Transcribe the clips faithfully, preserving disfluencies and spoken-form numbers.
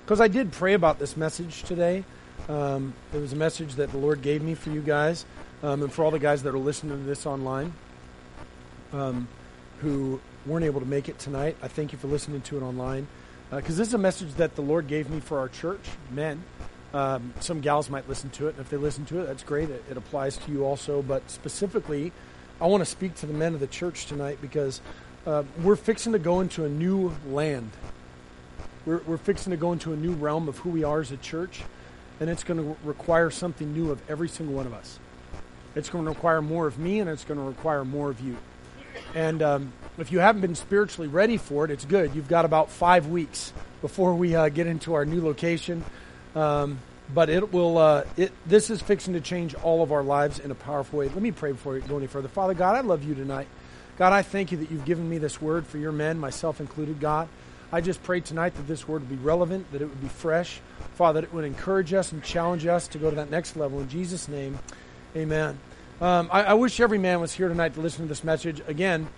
because I did pray about this message today. Um, it was a message that the Lord gave me for you guys, um, and for all the guys that are listening to this online, um, who weren't able to make it tonight. I thank you for listening to it online, because uh, this is a message that the Lord gave me for our church, men. Um, some gals might listen to it, and if they listen to it, that's great. It, it applies to you also, but specifically, I want to speak to the men of the church tonight, because uh, we're fixing to go into a new land. We're, we're fixing to go into a new realm of who we are as a church, and it's going to require something new of every single one of us. It's going to require more of me, and it's going to require more of you. And um, if you haven't been spiritually ready for it, it's good. You've got about five weeks before we uh, get into our new location. Um, but it will. Uh, it this is fixing to change all of our lives in a powerful way. Let me pray before we go any further. Father God, I love you tonight. God, I thank you that you've given me this word for your men, myself included, God. I just pray tonight that this word would be relevant, that it would be fresh. Father, that it would encourage us and challenge us to go to that next level. In Jesus' name, amen. Um, I, I wish every man was here tonight to listen to this message. Again,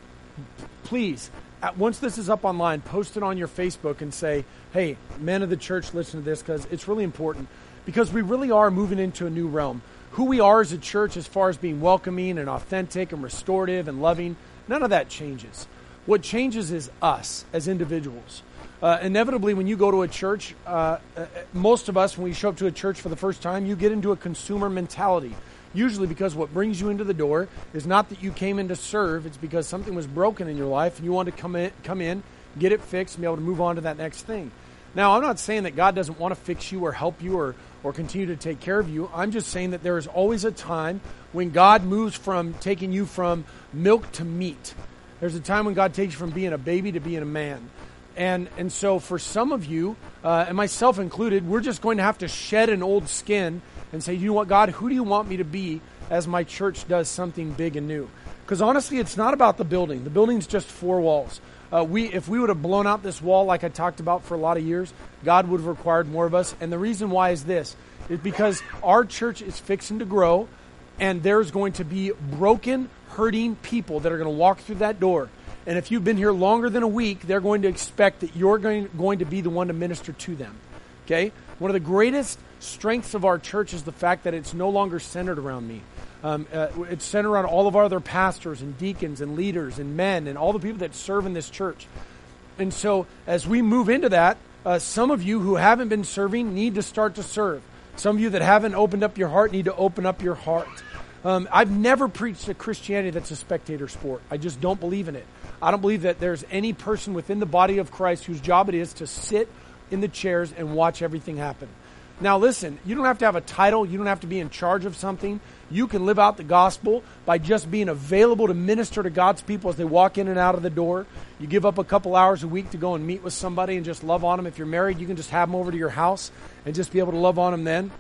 please, at, once this is up online, post it on your Facebook and say, hey, men of the church, listen to this, because it's really important. Because we really are moving into a new realm. Who we are as a church as far as being welcoming and authentic and restorative and loving, none of that changes. What changes is us as individuals. Uh, inevitably, when you go to a church, uh, uh, most of us, when we show up to a church for the first time, you get into a consumer mentality. Usually because what brings you into the door is not that you came in to serve, it's because something was broken in your life and you want to come in, come in, get it fixed, and be able to move on to that next thing. Now, I'm not saying that God doesn't want to fix you or help you or, or continue to take care of you. I'm just saying that there is always a time when God moves from taking you from milk to meat. There's a time when God takes you from being a baby to being a man. And and so for some of you, uh, and myself included, we're just going to have to shed an old skin and say, you know what, God, who do you want me to be as my church does something big and new? Because honestly, it's not about the building. The building's just four walls. Uh, we if we would have blown out this wall like I talked about for a lot of years, God would have required more of us. And the reason why is this, is because our church is fixing to grow, and there's going to be broken, hurting people that are going to walk through that door. And if you've been here longer than a week, they're going to expect that you're going, going to be the one to minister to them. Okay? One of the greatest strengths of our church is the fact that it's no longer centered around me. Um, uh, it's centered around all of our other pastors and deacons and leaders and men and all the people that serve in this church. And so as we move into that, uh, some of you who haven't been serving need to start to serve. Some of you that haven't opened up your heart need to open up your heart. Um, I've never preached a Christianity that's a spectator sport. I just don't believe in it. I don't believe that there's any person within the body of Christ whose job it is to sit in the chairs and watch everything happen. Now listen, you don't have to have a title. You don't have to be in charge of something. You can live out the gospel by just being available to minister to God's people as they walk in and out of the door. You give up a couple hours a week to go and meet with somebody and just love on them. If you're married, you can just have them over to your house and just be able to love on them then.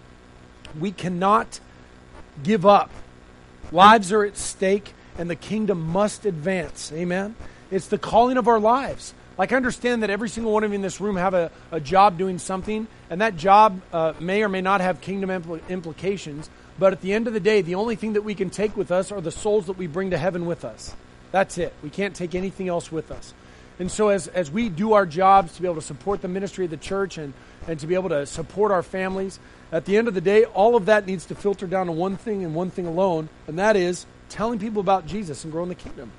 We cannot give up. Lives are at stake, and the kingdom must advance. Amen? It's the calling of our lives. Like, I understand that every single one of you in this room have a, a job doing something, and that job uh, may or may not have kingdom impl- implications, but at the end of the day, the only thing that we can take with us are the souls that we bring to heaven with us. That's it. We can't take anything else with us. And so as, as we do our jobs to be able to support the ministry of the church and, and to be able to support our families, at the end of the day, all of that needs to filter down to one thing and one thing alone, and that is telling people about Jesus and growing the kingdom.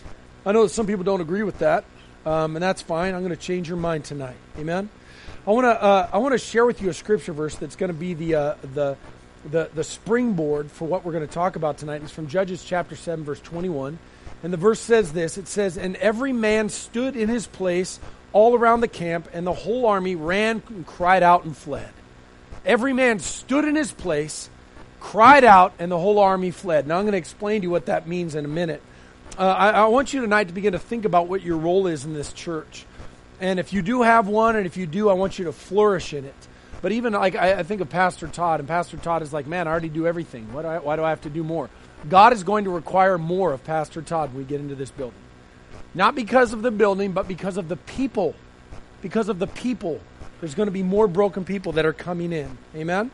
I know that some people don't agree with that, um, and that's fine. I'm going to change your mind tonight. Amen? I want to uh, I want to share with you a scripture verse that's going to be the uh, the the the springboard for what we're going to talk about tonight. It's from Judges chapter seven, verse twenty-one. And the verse says this. It says, "And every man stood in his place all around the camp, and the whole army ran and cried out and fled." Every man stood in his place, cried out, and the whole army fled. Now I'm going to explain to you what that means in a minute. Uh, I, I want you tonight to begin to think about what your role is in this church. And if you do have one, and if you do, I want you to flourish in it. But even like I, I think of Pastor Todd, and Pastor Todd is like, man, I already do everything. Why do I, why do I have to do more? God is going to require more of Pastor Todd when we get into this building. Not because of the building, but because of the people. Because of the people. There's going to be more broken people that are coming in. Amen?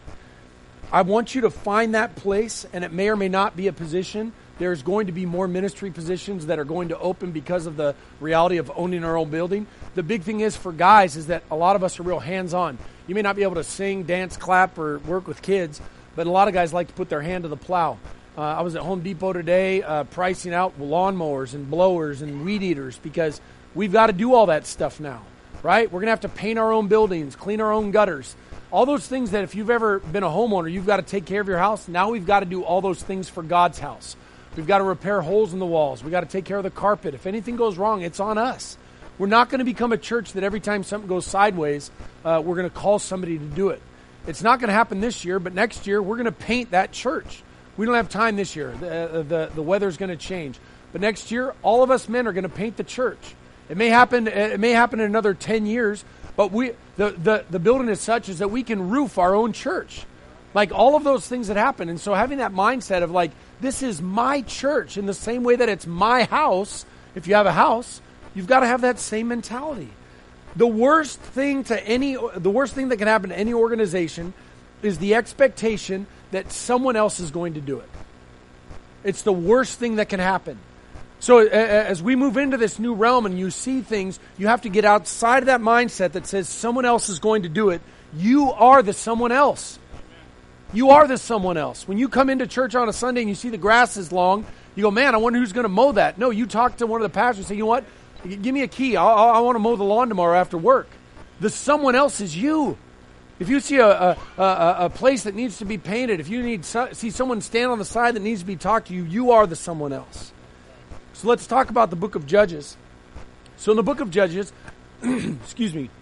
I want you to find that place, and it may or may not be a position. There's going to be more ministry positions that are going to open because of the reality of owning our own building. The big thing is for guys is that a lot of us are real hands-on. You may not be able to sing, dance, clap, or work with kids, but a lot of guys like to put their hand to the plow. Uh, I was at Home Depot today uh, pricing out lawnmowers and blowers and weed eaters because we've got to do all that stuff now, right? We're going to have to paint our own buildings, clean our own gutters. All those things that if you've ever been a homeowner, you've got to take care of your house. Now we've got to do all those things for God's house. We've got to repair holes in the walls. We've got to take care of the carpet. If anything goes wrong, it's on us. We're not going to become a church that every time something goes sideways, uh, we're going to call somebody to do it. It's not going to happen this year, but next year we're going to paint that church. We don't have time this year. The, the, the weather's going to change. But next year, all of us men are going to paint the church. It may happen, it may happen in another ten years, but we the, the, the building is such is that we can roof our own church. Like all of those things that happen. And so having that mindset of like, this is my church in the same way that it's my house. If you have a house, you've got to have that same mentality. The worst thing to any, the worst thing that can happen to any organization is the expectation that someone else is going to do it. It's the worst thing that can happen. So as we move into this new realm and you see things, you have to get outside of that mindset that says someone else is going to do it. You are the someone else. You are the someone else. When you come into church on a Sunday and you see the grass is long, you go, man, I wonder who's going to mow that. No, you talk to one of the pastors and say, you know what? Give me a key. I'll, I want to mow the lawn tomorrow after work. The someone else is you. If you see a, a, a, a place that needs to be painted, if you need so, see someone stand on the side that needs to be talked to you, you are the someone else. So let's talk about the book of Judges. So in the book of Judges, excuse me,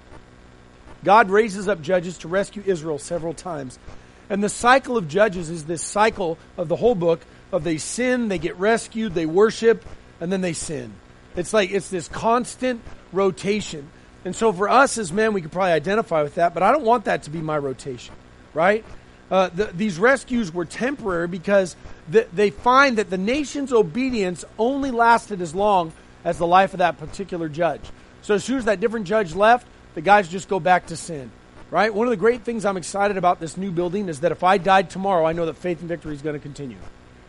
God raises up judges to rescue Israel several times. And the cycle of Judges is this cycle of the whole book of they sin, they get rescued, they worship, and then they sin. It's like it's this constant rotation. And so for us as men, we could probably identify with that, but I don't want that to be my rotation, right? Uh, the, these rescues were temporary because the, they find that the nation's obedience only lasted as long as the life of that particular judge. So as soon as that different judge left, the guys just go back to sin, right? One of the great things I'm excited about this new building is that if I died tomorrow, I know that Faith and Victory is going to continue.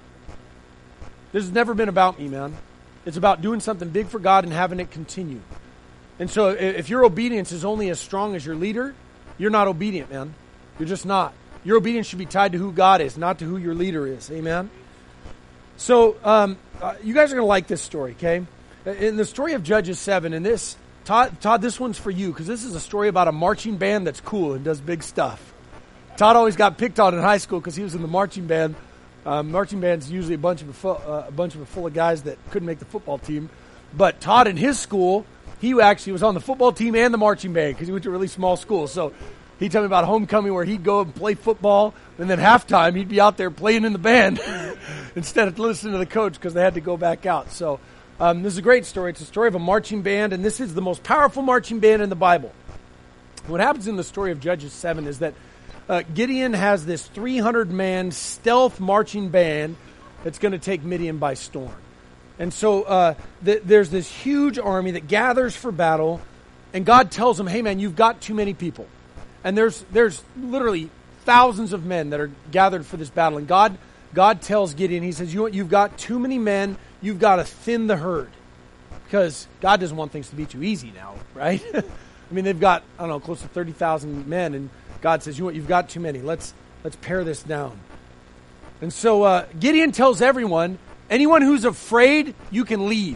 This has never been about me, man. It's about doing something big for God and having it continue. And so if your obedience is only as strong as your leader, you're not obedient, man. You're just not. Your obedience should be tied to who God is, not to who your leader is. Amen? So um, uh, you guys are going to like this story, okay? In the story of Judges seven, and this, Todd, Todd this one's for you, because this is a story about a marching band that's cool and does big stuff. Todd always got picked on in high school because he was in the marching band. Um, marching band's usually a bunch of a, uh, a bunch of a full of guys that couldn't make the football team. But Todd in his school, he actually was on the football team and the marching band because he went to a really small school. So he told me about homecoming where he'd go and play football, and then halftime he'd be out there playing in the band instead of listening to the coach because they had to go back out. So um, this is a great story. It's a story of a marching band, and this is the most powerful marching band in the Bible. What happens in the story of Judges seven is that uh, Gideon has this three hundred man stealth marching band that's going to take Midian by storm. And so uh, th- there's this huge army that gathers for battle, and God tells them, hey, man, you've got too many people. And there's there's literally thousands of men that are gathered for this battle. And God God tells Gideon, he says, you know what, you've got too many men, you've got to thin the herd. Because God doesn't want things to be too easy now, right? I mean, they've got, I don't know, close to thirty thousand men, and God says, you know what, you've got too many. Let's, let's pare this down. And so uh, Gideon tells everyone, anyone who's afraid, you can leave.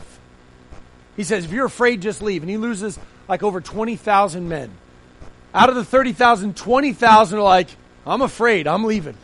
He says, if you're afraid, just leave. And he loses like over twenty thousand men. Out of the thirty thousand, twenty thousand are like, I'm afraid, I'm leaving.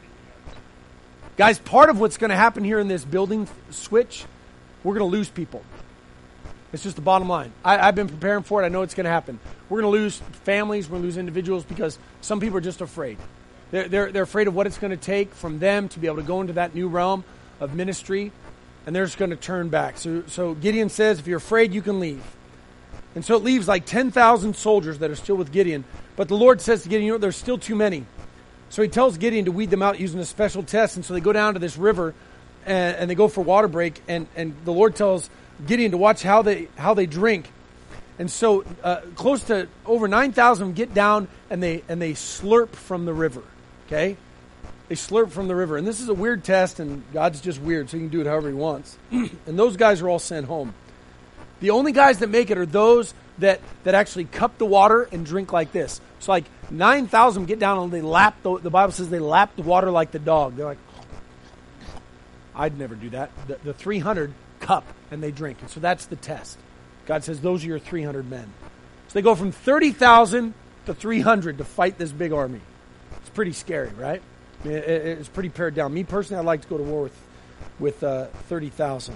Guys, part of what's going to happen here in this building switch, we're going to lose people. It's just the bottom line. I, I've been preparing for it. I know it's going to happen. We're going to lose families. We're going to lose individuals because some people are just afraid. They're, they're, they're afraid of what it's going to take from them to be able to go into that new realm of ministry, and they're just going to turn back. So, so Gideon says, if you're afraid, you can leave. And so it leaves like ten thousand soldiers that are still with Gideon. But the Lord says to Gideon, you know, there's still too many. So he tells Gideon to weed them out using a special test. And so they go down to this river and, and they go for water break. And, and the Lord tells Gideon to watch how they how they drink. And so uh, close to over nine thousand get down and they and they slurp from the river. Okay? They slurp from the river. And this is a weird test, and God's just weird, so he can do it however he wants. And those guys are all sent home. The only guys that make it are those that, that actually cup the water and drink like this. So like nine thousand get down and they lap, the, the Bible says they lap the water like the dog. They're like, I'd never do that. The, the three hundred cup and they drink. And so that's the test. God says those are your three hundred men. So they go from thirty thousand to three hundred to fight this big army. It's pretty scary, right? I mean, it, it's pretty pared down. Me personally, I'd like to go to war with, with uh, thirty thousand.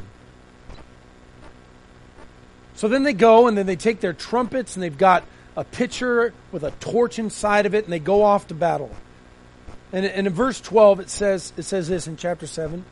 So then they go and then they take their trumpets and they've got a pitcher with a torch inside of it and they go off to battle. And, and in verse twelve it says, it says this in chapter seven.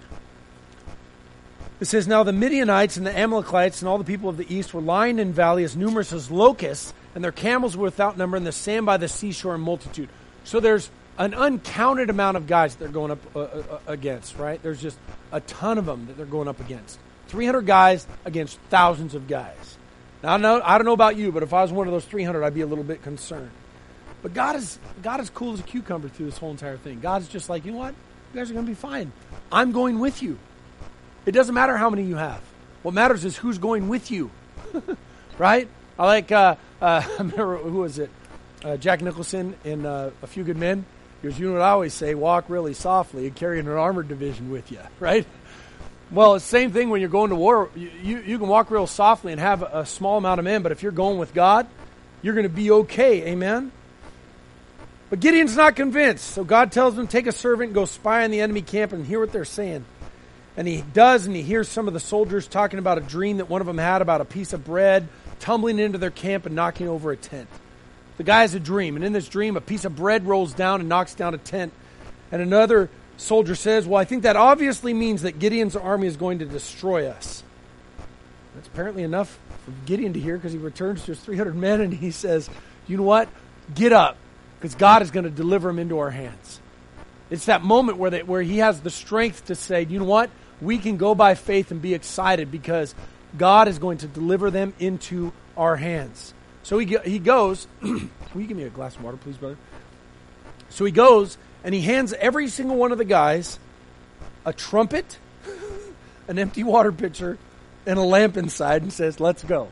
It says, now the Midianites and the Amalekites and all the people of the east were lying in valley as numerous as locusts, and their camels were without number, and the sand by the seashore in multitude. So there's an uncounted amount of guys that they're going up uh, uh, against, right? There's just a ton of them that they're going up against. three hundred guys against thousands of guys. Now, I don't know, I don't know about you, but if I was one of those three hundred, I'd be a little bit concerned. But God is God is cool as a cucumber through this whole entire thing. God's just like, you know what? You guys are going to be fine. I'm going with you. It doesn't matter how many you have. What matters is who's going with you. Right? I like, uh, uh, I remember, who was it? Uh, Jack Nicholson in uh, A Few Good Men. He goes, you know what I always say, walk really softly and carry an armored division with you. Right? Well, it's the same thing when you're going to war. You, you, you can walk real softly and have a, a small amount of men, but if you're going with God, you're going to be okay. Amen? But Gideon's not convinced. So God tells him, take a servant and go spy on the enemy camp and hear what they're saying. And he does, and he hears some of the soldiers talking about a dream that one of them had about a piece of bread tumbling into their camp and knocking over a tent. The guy has a dream, and in this dream, a piece of bread rolls down and knocks down a tent. And another soldier says, well, I think that obviously means that Gideon's army is going to destroy us. That's apparently enough for Gideon to hear, because he returns to his three hundred men, and he says, you know what? Get up, because God is going to deliver him into our hands. It's that moment where they, where he has the strength to say, you know what? We can go by faith and be excited because God is going to deliver them into our hands. So he he goes, will you give me a glass of water, please, brother? So he goes and he hands every single one of the guys a trumpet, an empty water pitcher, and a lamp inside and says, let's go.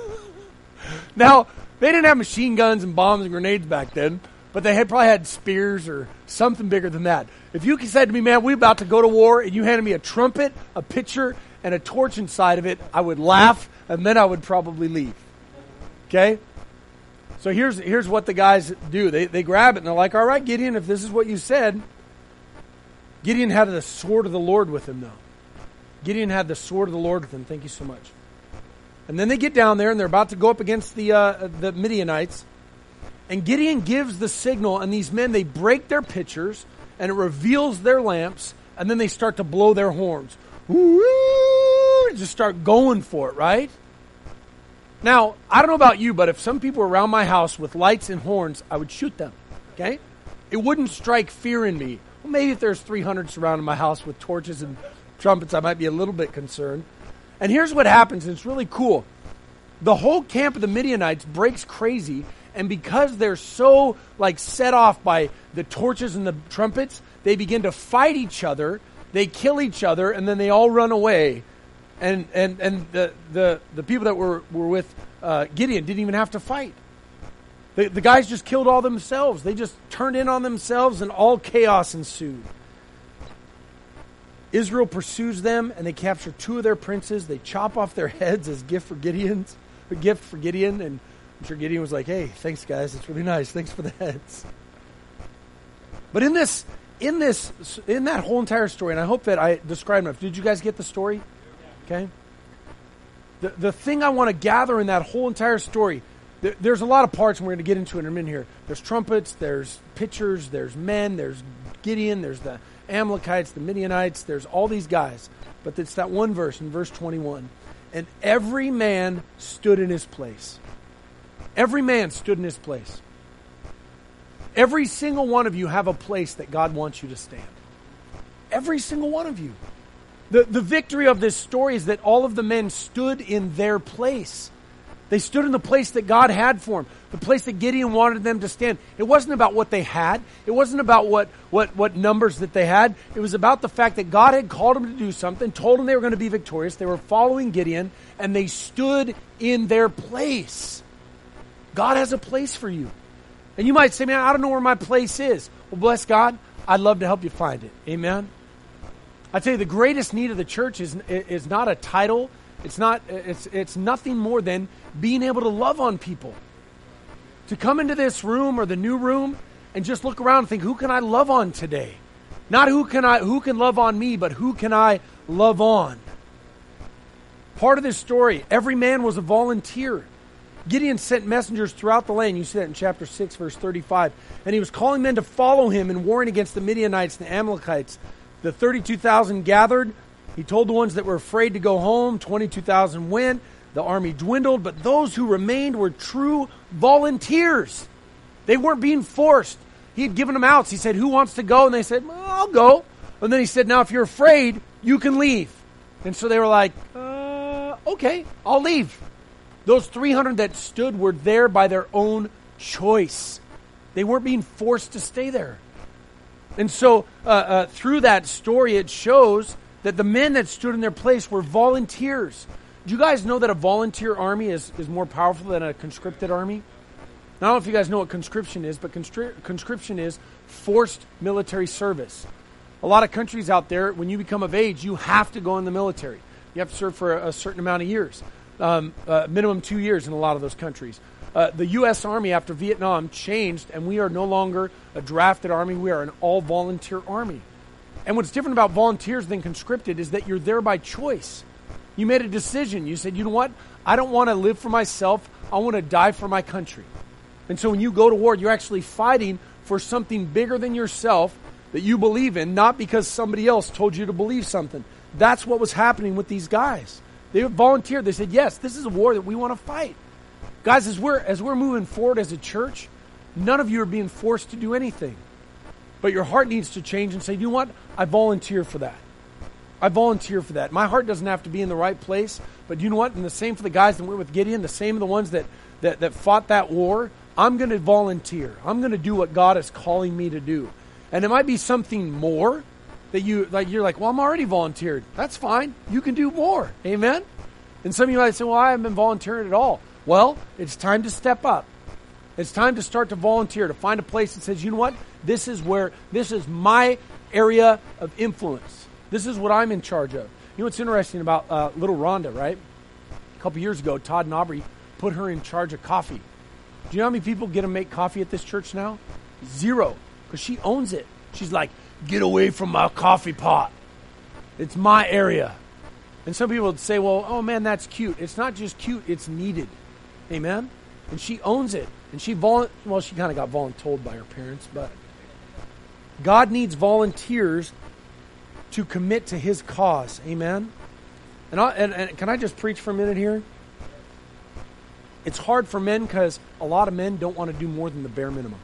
Now, they didn't have machine guns and bombs and grenades back then, but they had probably had spears or something bigger than that. If you said to me, man, we're about to go to war, and you handed me a trumpet, a pitcher, and a torch inside of it, I would laugh, and then I would probably leave. Okay? So here's here's what the guys do. They they grab it, and they're like, all right, Gideon, if this is what you said. Gideon had the sword of the Lord with him, though. Gideon had the sword of the Lord with him. Thank you so much. And then they get down there, and they're about to go up against the uh, the Midianites. And Gideon gives the signal, and these men, they break their pitchers, and it reveals their lamps, and then they start to blow their horns. Woo! Just start going for it, right? Now, I don't know about you, but if some people were around my house with lights and horns, I would shoot them, okay? It wouldn't strike fear in me. Well, maybe if there's three hundred surrounding my house with torches and trumpets, I might be a little bit concerned. And here's what happens, and it's really cool. The whole camp of the Midianites breaks crazy, and because they're so like set off by the torches and the trumpets, they begin to fight each other, they kill each other, and then they all run away. And and, and the, the, the people that were, were with uh, Gideon didn't even have to fight. The, the guys just killed all themselves. They just turned in on themselves, and all chaos ensued. Israel pursues them, and they capture two of their princes. They chop off their heads as gift for Gideon's, a gift for Gideon, and I'm sure Gideon was like, hey, thanks, guys. It's really nice. Thanks for the heads. But in this, in this, in that whole entire story, and I hope that I described enough. Did you guys get the story? Okay. The the thing I want to gather in that whole entire story, there, there's a lot of parts, and we're going to get into it in a minute here. There's trumpets, there's pitchers, there's men, there's Gideon, there's the Amalekites, the Midianites, there's all these guys. But it's that one verse in verse twenty-one. And every man stood in his place. Every man stood in his place. Every single one of you have a place that God wants you to stand. Every single one of you. The, the victory of this story is that all of the men stood in their place. They stood in the place that God had for them, the place that Gideon wanted them to stand. It wasn't about what they had. It wasn't about what, what, what numbers that they had. It was about the fact that God had called them to do something, told them they were going to be victorious. They were following Gideon, and they stood in their place. God has a place for you. And you might say, man, I don't know where my place is. Well, bless God. I'd love to help you find it. Amen? I tell you, the greatest need of the church is, is not a title. It's not. It's it's nothing more than being able to love on people. To come into this room or the new room and just look around and think, who can I love on today? Not who can I who can love on me, but who can I love on? Part of this story, every man was a volunteer. Gideon sent messengers throughout the land. You see that in chapter six, verse thirty-five. And he was calling men to follow him in warring against the Midianites and the Amalekites. The thirty-two thousand gathered. He told the ones that were afraid to go home, twenty-two thousand went. The army dwindled, but those who remained were true volunteers. They weren't being forced. He had given them outs. He said, who wants to go? And they said, well, I'll go. And then he said, now if you're afraid, you can leave. And so they were like, uh, okay, I'll leave. Those three hundred that stood were there by their own choice. They weren't being forced to stay there. And so uh, uh, through that story, it shows that the men that stood in their place were volunteers. Do you guys know that a volunteer army is, is more powerful than a conscripted army? Now, I don't know if you guys know what conscription is, but conscri- conscription is forced military service. A lot of countries out there, when you become of age, you have to go in the military. You have to serve for a, a certain amount of years, um, uh, minimum two years in a lot of those countries. Uh, the U S Army after Vietnam changed, and we are no longer a drafted army. We are an all-volunteer army. And what's different about volunteers than conscripted is that you're there by choice. You made a decision. You said, you know what? I don't want to live for myself. I want to die for my country. And so when you go to war, you're actually fighting for something bigger than yourself that you believe in, not because somebody else told you to believe something. That's what was happening with these guys. They volunteered. They said, yes, this is a war that we want to fight. Guys, as we're, as we're moving forward as a church, none of you are being forced to do anything. But your heart needs to change and say, you know what? I volunteer for that. I volunteer for that. My heart doesn't have to be in the right place. But you know what? And the same for the guys that went with Gideon, the same for the ones that, that, that fought that war. I'm going to volunteer. I'm going to do what God is calling me to do. And it might be something more that you, like, you're like, well, I'm already volunteered. That's fine. You can do more. Amen? And some of you might say, well, I haven't been volunteering at all. Well, it's time to step up. It's time to start to volunteer, to find a place that says, you know what? This is where, this is my area of influence. This is what I'm in charge of. You know what's interesting about uh, little Rhonda, right? A couple years ago, Todd and Aubrey put her in charge of coffee. Do you know how many people get to make coffee at this church now? Zero. Because she owns it. She's like, get away from my coffee pot. It's my area. And some people would say, well, oh man, that's cute. It's not just cute, it's needed. Amen? And she owns it. And she, volu- well, she kind of got voluntold by her parents, but God needs volunteers to commit to His cause. Amen? And, I, and, and can I just preach for a minute here? It's hard for men because a lot of men don't want to do more than the bare minimum.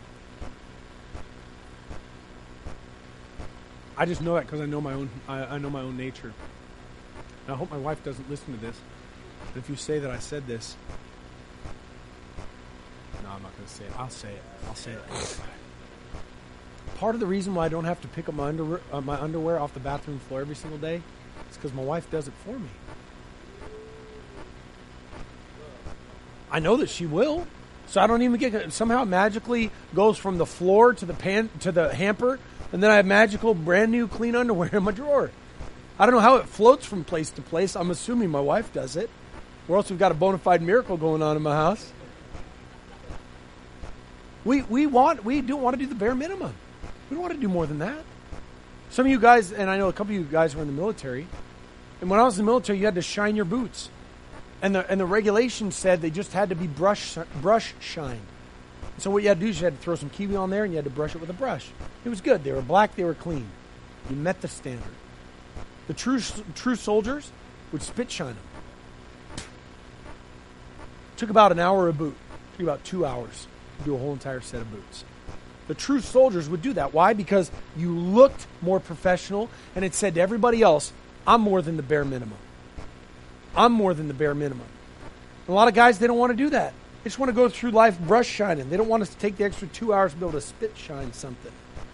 I just know that because I know my own. I, I know my own nature. And I hope my wife doesn't listen to this. But if you say that I said this, no, I'm not going to say it. I'll say it. I'll say it. Part of the reason why I don't have to pick up my underwear, uh, my underwear off the bathroom floor every single day is because my wife does it for me. I know that she will, so I don't even get. Somehow, it magically goes from the floor to the pan to the hamper, and then I have magical, brand new, clean underwear in my drawer. I don't know how it floats from place to place. I'm assuming my wife does it, or else we've got a bona fide miracle going on in my house. We we want we don't want to do the bare minimum. We don't want to do more than that. Some of you guys, and I know a couple of you guys were in the military, and when I was in the military, you had to shine your boots. And the and the regulation said they just had to be brush brush shined. So what you had to do is you had to throw some kiwi on there and you had to brush it with a brush. It was good. They were black. They were clean. You met the standard. The true true soldiers would spit shine them. Took about an hour a boot. Took about two hours to do a whole entire set of boots. The true soldiers would do that. Why? Because you looked more professional, and it said to everybody else, I'm more than the bare minimum. I'm more than the bare minimum. A lot of guys, they don't want to do that. They just want to go through life brush shining. They don't want us to take the extra two hours to be able to spit shine something.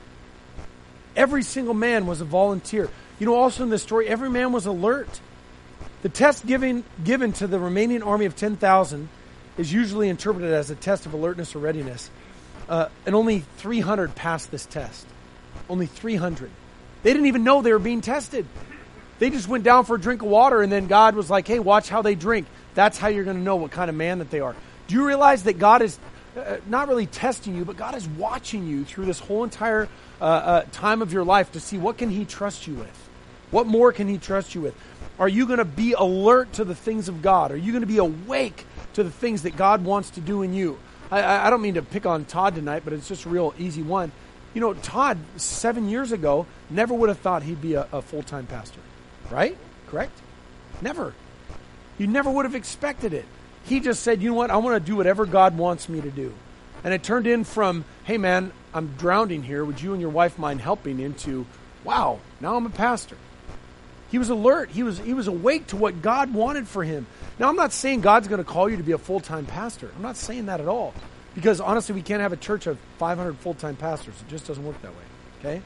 Every single man was a volunteer. You know, also in this story, every man was alert. The test given, given to the remaining army of ten thousand is usually interpreted as a test of alertness or readiness. Uh, and only three hundred passed this test. Only three hundred. They didn't even know they were being tested. They just went down for a drink of water, and then God was like, hey, watch how they drink. That's how you're going to know what kind of man that they are. Do you realize that God is uh, not really testing you, but God is watching you through this whole entire uh, uh, time of your life to see what can he trust you with? What more can he trust you with? Are you going to be alert to the things of God? Are you going to be awake to the things that God wants to do in you? I, I, I don't mean to pick on Todd tonight, but it's just a real easy one. You know, Todd, seven years ago, never would have thought he'd be a, a full-time pastor. Right? Correct? Never. You never would have expected it. He just said, you know what, I want to do whatever God wants me to do. And it turned in from, hey man, I'm drowning here, would you and your wife mind helping, into, wow, now I'm a pastor. He was alert. He was he was awake to what God wanted for him. Now, I'm not saying God's going to call you to be a full-time pastor. I'm not saying that at all. Because honestly, we can't have a church of five hundred full-time pastors. It just doesn't work that way. Okay?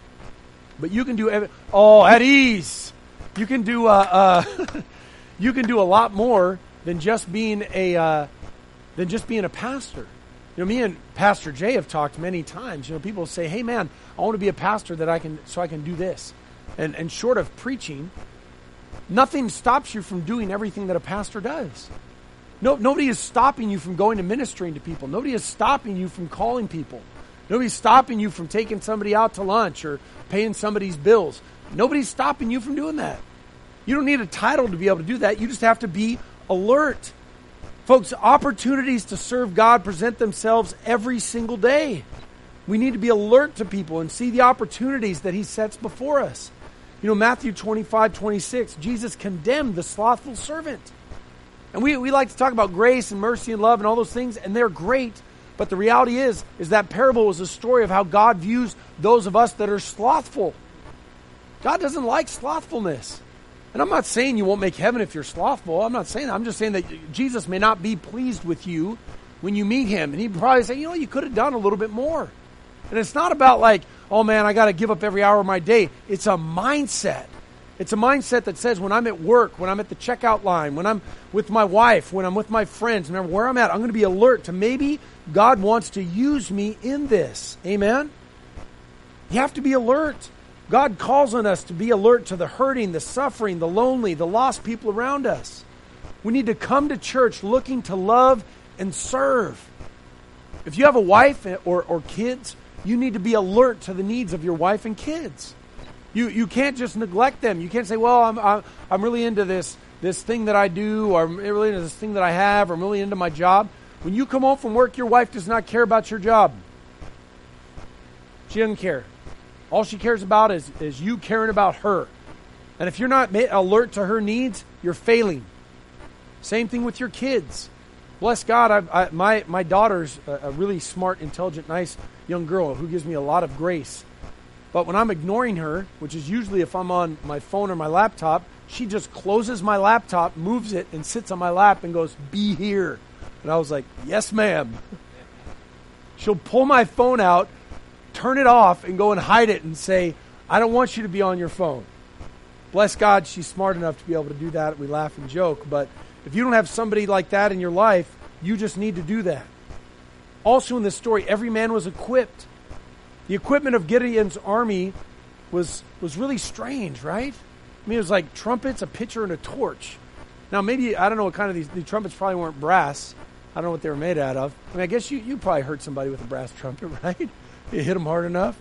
But you can do, every, oh, at ease. You can do uh, uh, you can do a lot more than just being a uh, than just being a pastor. You know, me and Pastor Jay have talked many times. You know, people say, "Hey, man, I want to be a pastor that I can so I can do this." And and short of preaching, nothing stops you from doing everything that a pastor does. No, nobody is stopping you from going to ministering to people. Nobody is stopping you from calling people. Nobody's stopping you from taking somebody out to lunch or paying somebody's bills. Nobody's stopping you from doing that. You don't need a title to be able to do that. You just have to be alert. Folks, opportunities to serve God present themselves every single day. We need to be alert to people and see the opportunities that he sets before us. You know, Matthew twenty-five, twenty-six, Jesus condemned the slothful servant. And we, we like to talk about grace and mercy and love and all those things, and they're great. But the reality is, is that parable is a story of how God views those of us that are slothful. God doesn't like slothfulness. And I'm not saying you won't make heaven if you're slothful. I'm not saying that. I'm just saying that Jesus may not be pleased with you when you meet him. And he'd probably say, you know, you could have done a little bit more. And it's not about like, oh man, I got to give up every hour of my day. It's a mindset. It's a mindset that says when I'm at work, when I'm at the checkout line, when I'm with my wife, when I'm with my friends, no matter where I'm at, I'm going to be alert to maybe God wants to use me in this. Amen? You have to be alert. God calls on us to be alert to the hurting, the suffering, the lonely, the lost people around us. We need to come to church looking to love and serve. If you have a wife or, or kids, you need to be alert to the needs of your wife and kids. You you can't just neglect them. You can't say, well, I'm I'm, I'm really into this, this thing that I do, or I'm really into this thing that I have, or I'm really into my job. When you come home from work, your wife does not care about your job. She doesn't care. All she cares about is, is you caring about her. And if you're not alert to her needs, you're failing. Same thing with your kids. Bless God, I, I, my, my daughter's a, a really smart, intelligent, nice young girl who gives me a lot of grace. But when I'm ignoring her, which is usually if I'm on my phone or my laptop, she just closes my laptop, moves it, and sits on my lap and goes, be here. And I was like, yes, ma'am. She'll pull my phone out, turn it off, and go and hide it and say, I don't want you to be on your phone. Bless God, she's smart enough to be able to do that. We laugh and joke. But if you don't have somebody like that in your life, you just need to do that. Also in this story, every man was equipped. The equipment of Gideon's army was was really strange, right? I mean, it was like trumpets, a pitcher, and a torch. Now, maybe, I don't know what kind of these, the trumpets probably weren't brass. I don't know what they were made out of. I mean, I guess you, you probably hurt somebody with a brass trumpet, right? You hit them hard enough.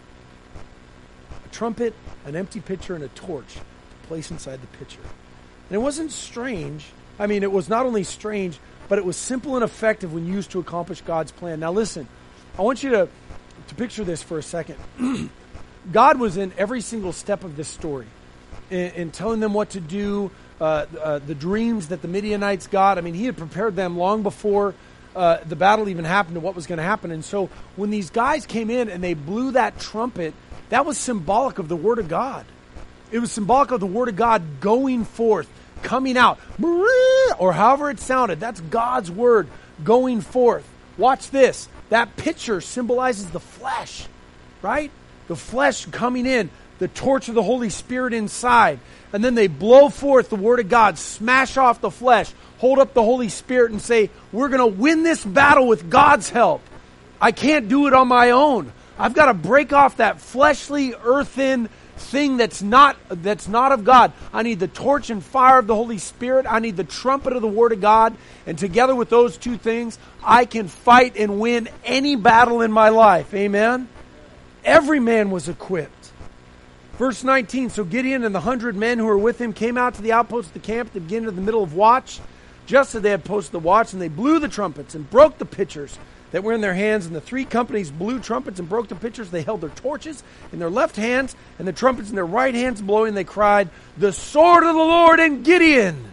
A trumpet, an empty pitcher, and a torch to place inside the pitcher. And it wasn't strange. I mean, it was not only strange, but it was simple and effective when used to accomplish God's plan. Now, listen, I want you to, to picture this for a second. God was in every single step of this story in, in telling them what to do, uh, uh, the dreams that the Midianites got. I mean, he had prepared them long before uh, the battle even happened to what was going to happen. And so when these guys came in and they blew that trumpet, that was symbolic of the Word of God. It was symbolic of the Word of God going forth, coming out. Or however it sounded. That's God's word going forth. Watch this. That picture symbolizes the flesh, right? The flesh coming in. The torch of the Holy Spirit inside. And then they blow forth the word of God. Smash off the flesh. Hold up the Holy Spirit and say, we're going to win this battle with God's help. I can't do it on my own. I've got to break off that fleshly, earthen thing that's not that's not of God. I need the torch and fire of the Holy Spirit. I need the trumpet of the Word of God. And together with those two things, I can fight and win any battle in my life. Amen? Every man was equipped. Verse nineteen, so Gideon and the hundred men who were with him came out to the outpost of the camp at the beginning of the middle of watch, just as they had posted the watch, and they blew the trumpets and broke the pitchers that were in their hands, and the three companies blew trumpets and broke the pitchers. They held their torches in their left hands and the trumpets in their right hands blowing. They cried, the sword of the Lord and Gideon.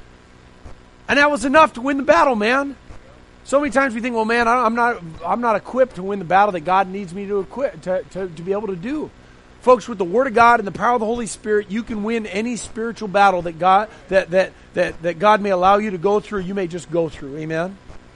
And that was enough to win the battle, man. So many times we think, well, man, I'm not I'm not equipped to win the battle that God needs me to equip to, to, to be able to do. Folks, with the Word of God and the power of the Holy Spirit, you can win any spiritual battle that God that that that, that God may allow you to go through, you may just go through. Amen.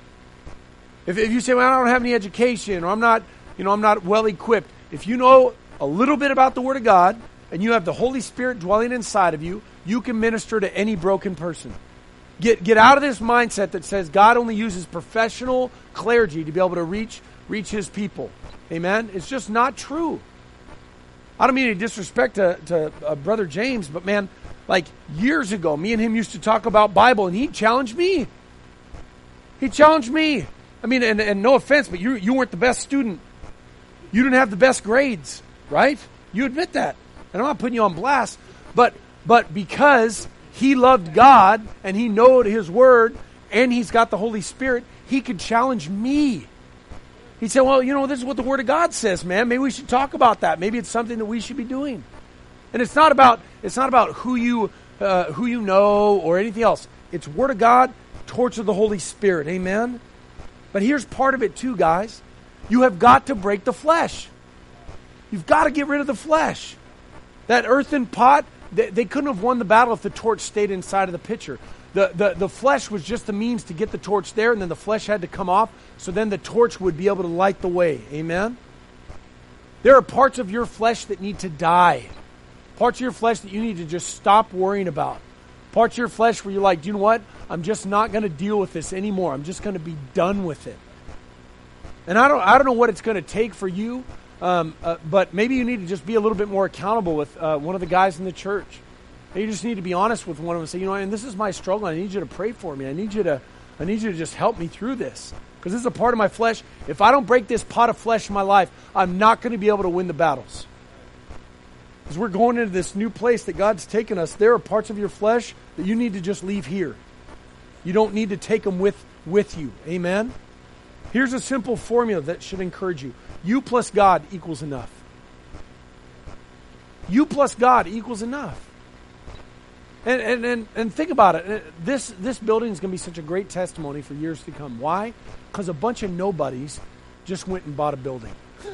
If, if you say, well, I don't have any education, or I'm not, you know, I'm not well equipped. If you know a little bit about the Word of God and you have the Holy Spirit dwelling inside of you, you can minister to any broken person. Get get out of this mindset that says God only uses professional clergy to be able to reach reach His people. Amen. It's just not true. I don't mean any disrespect to, to uh, Brother James, but man, like years ago, me and him used to talk about Bible, and he challenged me. He challenged me. I mean, and, and no offense, but you you weren't the best student. You didn't have the best grades, right? You admit that. And I'm not putting you on blast, but but because he loved God and he knowed His Word and he's got the Holy Spirit, he could challenge me. He said, well, you know, this is what the Word of God says, man. Maybe we should talk about that. Maybe it's something that we should be doing. And it's not about it's not about who you uh, who you know or anything else. It's Word of God, torch of the Holy Spirit. Amen? But here's part of it too, guys. You have got to break the flesh. You've got to get rid of the flesh. That earthen pot, they, they couldn't have won the battle if the torch stayed inside of the pitcher. The, the, the flesh was just the means to get the torch there, and then the flesh had to come off, so then the torch would be able to light the way. Amen? There are parts of your flesh that need to die. Parts of your flesh that you need to just stop worrying about. Parts of your flesh where you're like, you know what? I'm just not going to deal with this anymore. I'm just going to be done with it. And I don't I don't know what it's going to take for you, um, uh, but maybe you need to just be a little bit more accountable with uh, one of the guys in the church. And you just need to be honest with one of them and say, you know, and this is my struggle. I need you to pray for me. I need you to I need you to just help me through this. Because this is a part of my flesh. If I don't break this pot of flesh in my life, I'm not going to be able to win the battles. As we're going into this new place that God's taken us, there are parts of your flesh that you need to just leave here. You don't need to take them with, with you. Amen? Here's a simple formula that should encourage you. You plus God equals enough. You plus God equals enough. And and and, and think about it. This, this building is going to be such a great testimony for years to come. Why? Because a bunch of nobodies just went and bought a building.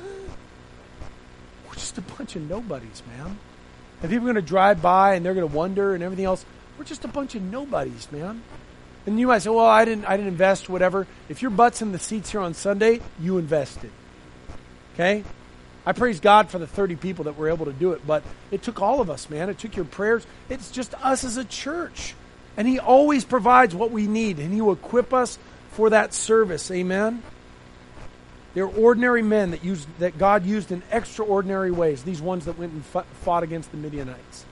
We're just a bunch of nobodies, man. And people are going to drive by and they're going to wonder and everything else. We're just a bunch of nobodies, man. And you might say, well, I didn't I didn't invest, whatever. If your butt's in the seats here on Sunday, you invested. Okay? I praise God for the thirty people that were able to do it, but it took all of us, man. It took your prayers. It's just us as a church. And He always provides what we need, and He will equip us for that service. Amen? They're ordinary men that used, that God used in extraordinary ways, these ones that went and fought against the Midianites.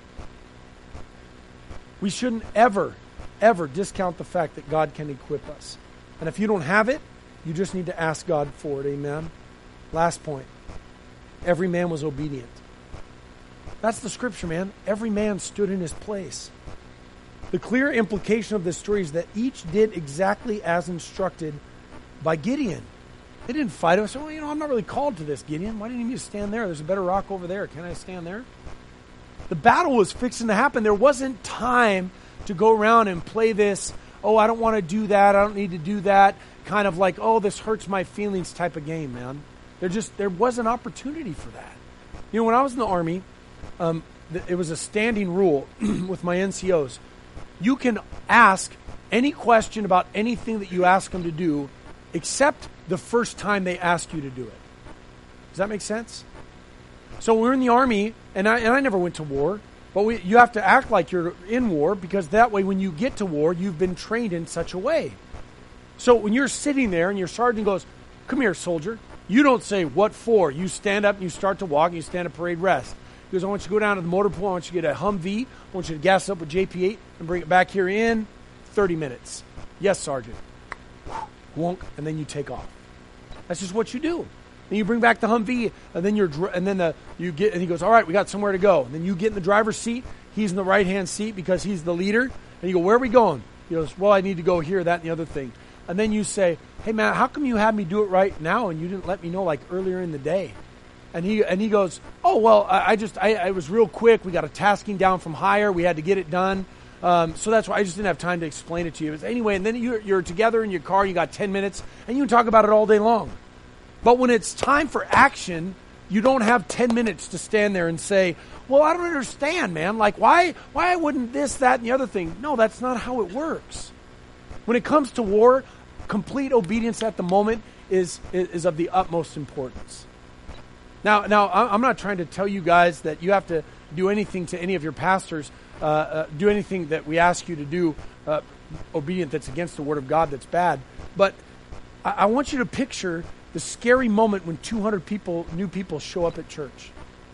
We shouldn't ever, ever discount the fact that God can equip us. And if you don't have it, you just need to ask God for it. Amen? Last point. Every man was obedient. That's the scripture, man. Every man stood in his place. The clear implication of this story is that each did exactly as instructed by Gideon. They didn't fight us. Well, you know, I'm not really called to this, Gideon. Why didn't you need to stand there? There's a better rock over there. Can I stand there? The battle was fixing to happen. There wasn't time to go around and play this, oh, I don't want to do that. I don't need to do that. Kind of like, oh, this hurts my feelings type of game, man. There just there was an opportunity for that. You know, when I was in the Army, um, th- it was a standing rule with my N C Os. you can ask any question about anything that you ask them to do, except the first time they ask you to do it. Does that make sense? So we're in the army, and I and I never went to war, but we, you have to act like you're in war, because that way when you get to war, you've been trained in such a way. So when you're sitting there and your sergeant goes, "Come here, soldier," you don't say, "What for?" You stand up and you start to walk and you stand at parade rest. He goes, "I want you to go down to the motor pool. I want you to get a Humvee. I want you to gas it up with J P eight and bring it back here in thirty minutes. Yes, Sergeant. Wonk, and then you take off. That's just what you do. Then you bring back the Humvee, and then you're and then the, you get and he goes, "All right, we got somewhere to go." And then you get in the driver's seat. He's in the right hand seat because he's the leader. And you go, "Where are we going?" He goes, "Well, I need to go here, that, and the other thing." And then you say, "Hey, man, how come you had me do it right now and you didn't let me know like earlier in the day?" And he and he goes, "Oh, well, I, I just I, I was real quick. We got a tasking down from higher. We had to get it done. Um, so that's why I just didn't have time to explain it to you." Anyway, and then you're, you're together in your car. You got ten minutes, and you can talk about it all day long. But when it's time for action, you don't have ten minutes to stand there and say, "Well, I don't understand, man. Like, why why wouldn't this, that, and the other thing?" No, that's not how it works. When it comes to war, complete obedience at the moment is is, is of the utmost importance. Now, now I'm not trying to tell you guys that you have to do anything to any of your pastors, uh, uh, do anything that we ask you to do, uh, obedient that's against the Word of God that's bad. But I, I want you to picture the scary moment when two hundred people, new people show up at church.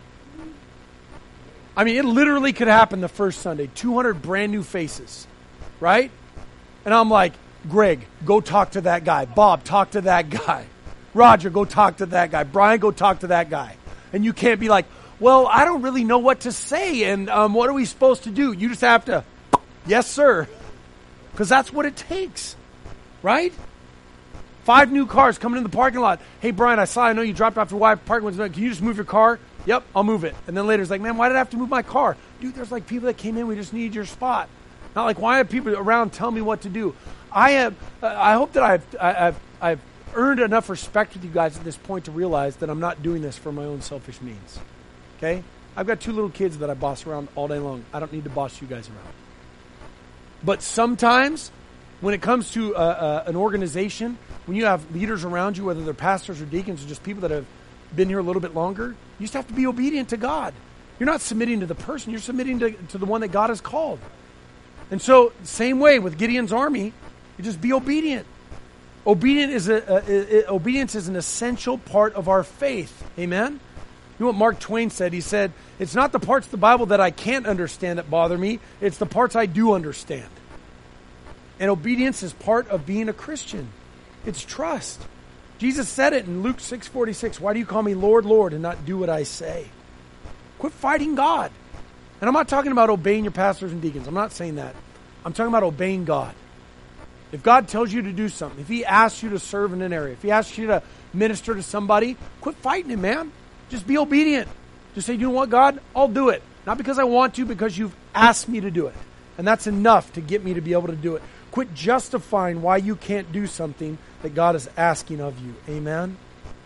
I mean, it literally could happen the first Sunday. two hundred brand new faces, right? And I'm like, "Greg, go talk to that guy. Bob, talk to that guy. Roger, go talk to that guy. Brian, go talk to that guy." And you can't be like, "Well, I don't really know what to say, and um, what are we supposed to do?" You just have to, "Yes, sir." Because that's what it takes, right? Five new cars coming in the parking lot. "Hey, Brian, I saw, I know you dropped off your wife. Parking was, can you just move your car?" "Yep, I'll move it." And then later it's like, "Man, why did I have to move my car?" "Dude, there's like people that came in. We just need your spot." Not like, "Why have people around telling me what to do?" I have. Uh, I hope that I've. I, I've. I've earned enough respect with you guys at this point to realize that I'm not doing this for my own selfish means. Okay? I've got two little kids that I boss around all day long. I don't need to boss you guys around. But sometimes, when it comes to uh, uh, an organization, when you have leaders around you, whether they're pastors or deacons or just people that have been here a little bit longer, you just have to be obedient to God. You're not submitting to the person. You're submitting to, to the one that God has called. And so, same way with Gideon's army, you just be obedient. Obedient is a, a, a, obedience is an essential part of our faith. Amen? You know what Mark Twain said? He said, "It's not the parts of the Bible that I can't understand that bother me. It's the parts I do understand." And obedience is part of being a Christian. It's trust. Jesus said it in Luke six forty-six. "Why do you call me Lord, Lord, and not do what I say?" Quit fighting God. And I'm not talking about obeying your pastors and deacons. I'm not saying that. I'm talking about obeying God. If God tells you to do something, if He asks you to serve in an area, if He asks you to minister to somebody, quit fighting Him, man. Just be obedient. Just say, "You know what, God? I'll do it. Not because I want to, because you've asked me to do it. And that's enough to get me to be able to do it." Quit justifying why you can't do something that God is asking of you. Amen?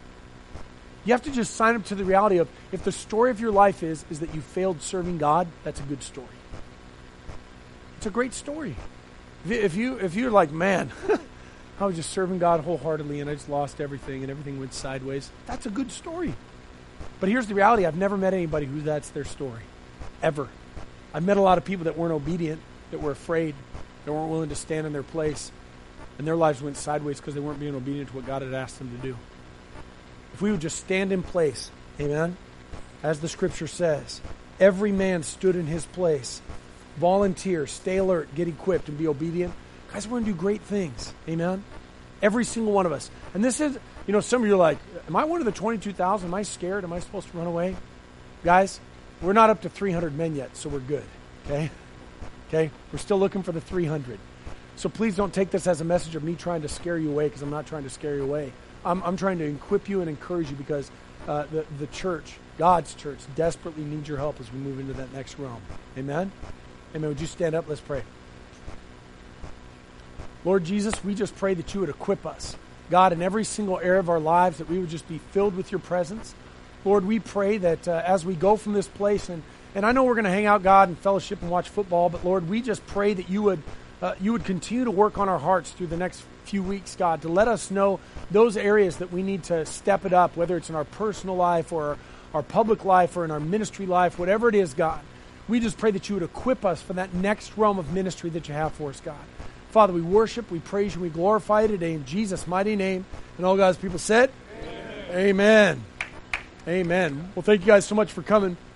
You have to just sign up to the reality of, if the story of your life is, is that you failed serving God, that's a good story. It's a great story. If you if you're like, "Man, I was just serving God wholeheartedly and I just lost everything and everything went sideways," that's a good story. But here's the reality. I've never met anybody who that's their story. Ever. I've met a lot of people that weren't obedient, that were afraid, that weren't willing to stand in their place, and their lives went sideways because they weren't being obedient to what God had asked them to do. If we would just stand in place, amen, as the Scripture says, every man stood in his place. Volunteer, stay alert, get equipped, and be obedient. Guys, we're going to do great things. Amen? Every single one of us. And this is, you know, some of you are like, "Am I one of the twenty-two thousand? Am I scared? Am I supposed to run away?" Guys, we're not up to three hundred men yet, so we're good. Okay? Okay? We're still looking for the three hundred. So please don't take this as a message of me trying to scare you away, because I'm not trying to scare you away. I'm, I'm trying to equip you and encourage you, because uh, the, the church, God's church, desperately needs your help as we move into that next realm. Amen? Amen. Would you stand up? Let's pray. Lord Jesus, we just pray that you would equip us, God, in every single area of our lives, that we would just be filled with your presence. Lord, we pray that uh, as we go from this place and, And I know we're going to hang out, God, and fellowship and watch football, but Lord, we just pray that you would uh, you would continue to work on our hearts through the next few weeks, God, to let us know those areas that we need to step it up, whether it's in our personal life or our public life or in our ministry life, whatever it is, God. We just pray that you would equip us for that next realm of ministry that you have for us, God. Father, we worship, we praise you, we glorify you today in Jesus' mighty name. And all God's people said, Amen. Amen. Amen. Well, thank you guys so much for coming.